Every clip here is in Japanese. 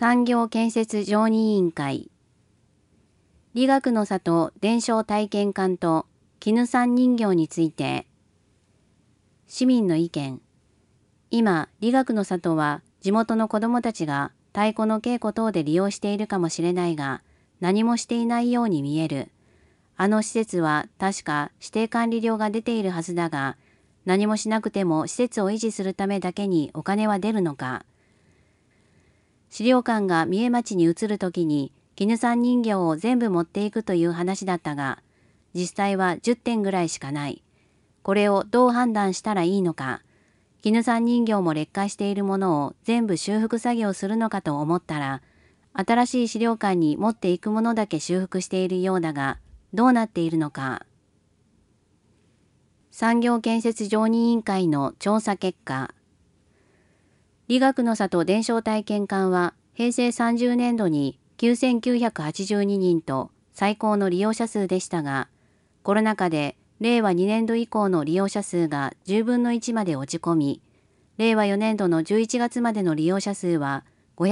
産業建設常任委員会、理学の里伝承体験館と絹産人形について、市民の意見。今、理学の里は地元の子どもたちが太鼓の稽古等で利用しているかもしれないが、何もしていないように見える。あの施設は確か指定管理料が出ているはずだが、何もしなくても施設を維持するためだけにお金は出るのか。資料館が三重町に移るときに絹産人形を全部持っていくという話だったが、実際は10点ぐらいしかない。これをどう判断したらいいのか。絹産人形も劣化しているものを全部修復作業するのかと思ったら、新しい資料館に持っていくものだけ修復しているようだが、どうなっているのか。産業建設常任委員会の調査結果。理学の里伝承体験館は平成30年度に9982人と最高の利用者数でしたが、コロナ禍で令和2年度以降の利用者数が10分の1まで落ち込み、令和4年度の11月までの利用者数は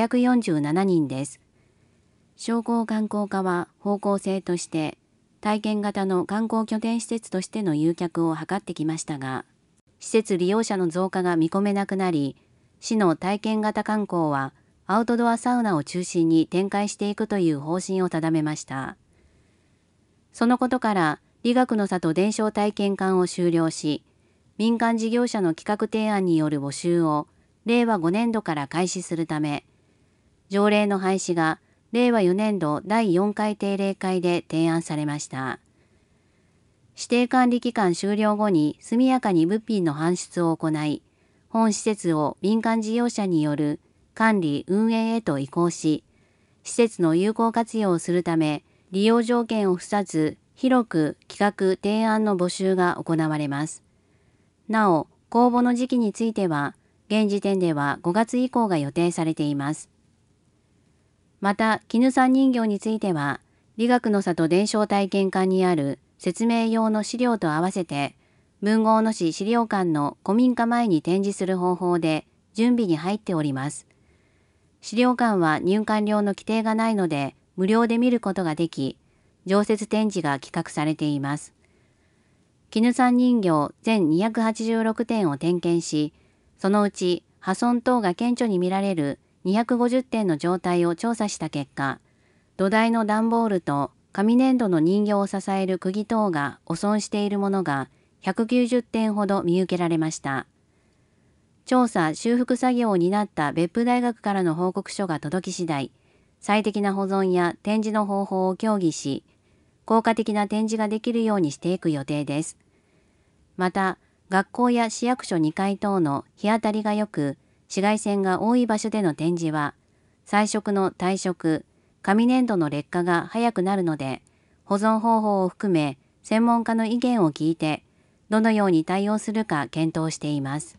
547人です。商工観光課は方向性として体験型の観光拠点施設としての誘客を図ってきましたが、施設利用者の増加が見込めなくなり、市の体験型観光はアウトドアサウナを中心に展開していくという方針を定めました。そのことから理学の里伝承体験館を終了し、民間事業者の企画提案による募集を令和5年度から開始するため、条例の廃止が令和4年度第4回定例会で提案されました。指定管理期間終了後に速やかに物品の搬出を行い、本施設を民間事業者による管理運営へと移行し、施設の有効活用をするため、利用条件を付さず、広く企画提案の募集が行われます。なお、公募の時期については、現時点では5月以降が予定されています。また、絹産人形については、理学の里伝承体験館にある説明用の資料と合わせて、豊後大野市資料館の古民家前に展示する方法で準備に入っております。資料館は入館料の規定がないので無料で見ることができ、常設展示が企画されています。絹産人形全286点を点検し、そのうち破損等が顕著に見られる250点の状態を調査した結果、土台の段ボールと紙粘土の人形を支える釘等が汚損しているものが190点ほど見受けられました。調査・修復作業を担った別府大学からの報告書が届き次第、最適な保存や展示の方法を協議し、効果的な展示ができるようにしていく予定です。また、学校や市役所2階等の日当たりが良く、紫外線が多い場所での展示は、彩色の退色、紙粘土の劣化が早くなるので、保存方法を含め専門家の意見を聞いて、どのように対応するか検討しています。